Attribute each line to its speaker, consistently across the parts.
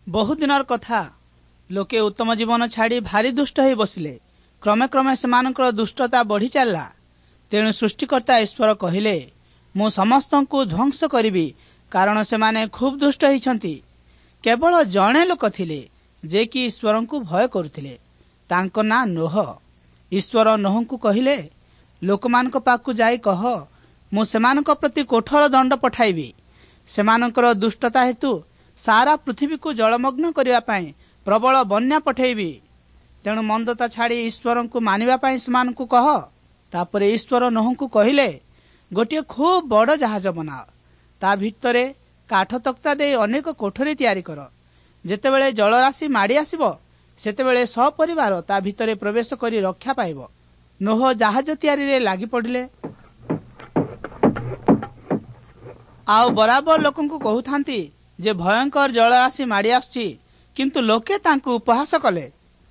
Speaker 1: बहु दिनर कथा लोके उत्तम जीवन छाड़ी भारी दुष्ट हो बसिले। क्रमे क्रमे सेमानकर दुष्टता बढ़ी चलला। तेणु सृष्टिकर्ता ईश्वर कहिले, मु समस्तंकु ध्वंस करिबी, कारण सेमाने खूब दुष्ट होइछंती। केवल जणे लोक थिले जे कि ईश्वरंकु भय करुथिले, तांको ना नोह। ईश्वर नोहंकु कहिले, लोकमानक पाखु जाई कह, मु सेमानक प्रति कोठर दंड पठाइबी। सेमानकर दुष्टता हेतु सारा पृथ्वी को जलमग्न करिवा पई प्रबल बन्या पठेइबी। तेणु मंदता छाड़ी ईश्वरंकु मानिबा पई सेमानकु कह। तापरे ईश्वर नोहंकु कहिले, गोटे खूब बड़ जहाज बनाओ, ता भितरे काठ तक्ता दे अनेक कोठरी तैयारी कर। जेतेबेले जलराशि माड़ी आसीबो, सेतेबेले सपरिवार ता भितरे प्रवेश करी रक्षा पाइबो। नोह जहाज तैयारी रे लागि पड़िले। आउ बराबर लोकंकु कहउथांती जे भयंकर जलराशि माड़ी आछी, किंतु लोके तांकु उपहास कले।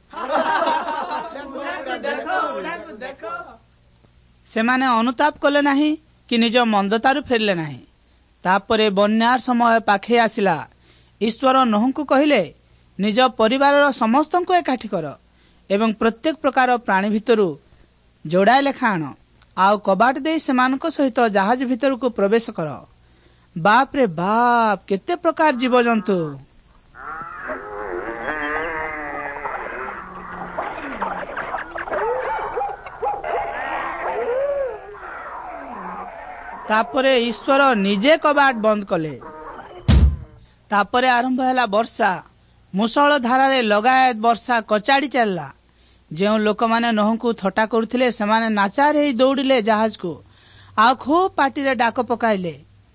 Speaker 1: सेमाने अनुताप कले नाही कि निज मंदतारु फेरले नाही। तापरे बन्यार समय पाखे आसिला। ईश्वर नोहंकु कहिले, निज परिवारर समस्तंकु एकाठी कर एवं प्रत्येक प्रकार प्राणी भितरु जोड़ाए लेखा आण, आउ कबाट दे सेमानक सहित जहाज भितरकु प्रवेश कर। बाप रे बाप, केते प्रकार जीवजंतु! तापरे ईश्वर निजे कबाट बंद कले। तापरे आरंभ हैला वर्षा। मुसळ धारारे लगायत वर्षा कचाड़ी चलला। जो लोक माने नोहंकु थटा करुथिले, सेमाने नाचार हेई दौड़िले जहाज को, आ खूब पार्टी डाक पकाइले।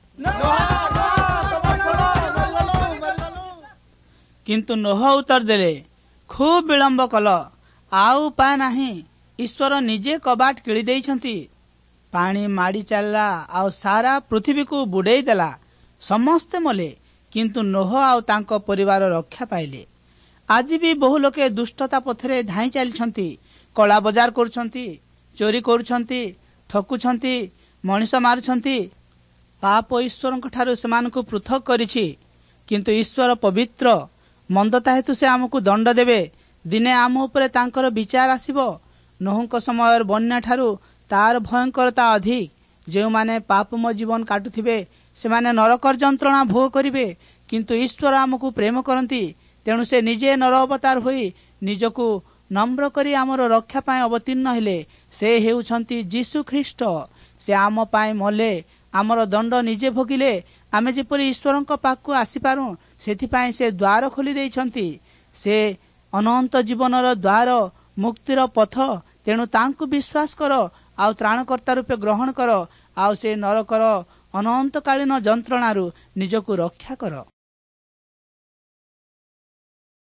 Speaker 1: किंतु नोह उत्तर देले, खूब विलंब कल, आउ उपाय नाही। ईश्वर निजे कबाट किली देइछंती। पानी माड़ी चलला, आउ सारा पृथ्वी को बुड़ेई देला। समस्ते मले, किंतु नोह आउ तांको परिवार रक्षा पाइले। आज भी बहु लोके दुष्टता पथरे धाई चलछंती, कला बजार करुछंती, चोरी करुछंती, ठकुछंती, मनीष मारुछंती। पाप ईश्वरंक ठारू सेमानकु पृथक करिछि, किंतु ईश्वर पवित्र। मंदता हेतु से आमको दंड देवे। दिने आम उपरे तांकर विचार आसिबो। नोहंक समय बन्या ठारू तार भयंकरता अधिक। जो माने पापमय जीवन काटुथिबे, सेमाने नरकर जंत्रणा भोग करिवे, किंतु ईश्वर आमको प्रेम करंती। तेणु से निजे नर अवतार होई निजको नम्र करी आमर रक्षा पाए अवतीर्ण हेले। से हेउछंती जीसु ख्रीष्ट। से आम पाए मले, आमर दंड निजे भोगिले, आमे जेपरि ईश्वरंक पाखु आसी पारू, सेथिपाई से द्वार खोली देइछंती। से अनंत जीवनर द्वार, मुक्तिर पथ। तेणु तांकु विश्वास कर, आउ त्राणकर्ता रूपे ग्रहण कर, आउ से नरकर अनंतकालीन जंत्रणारू निजको रक्षा कर।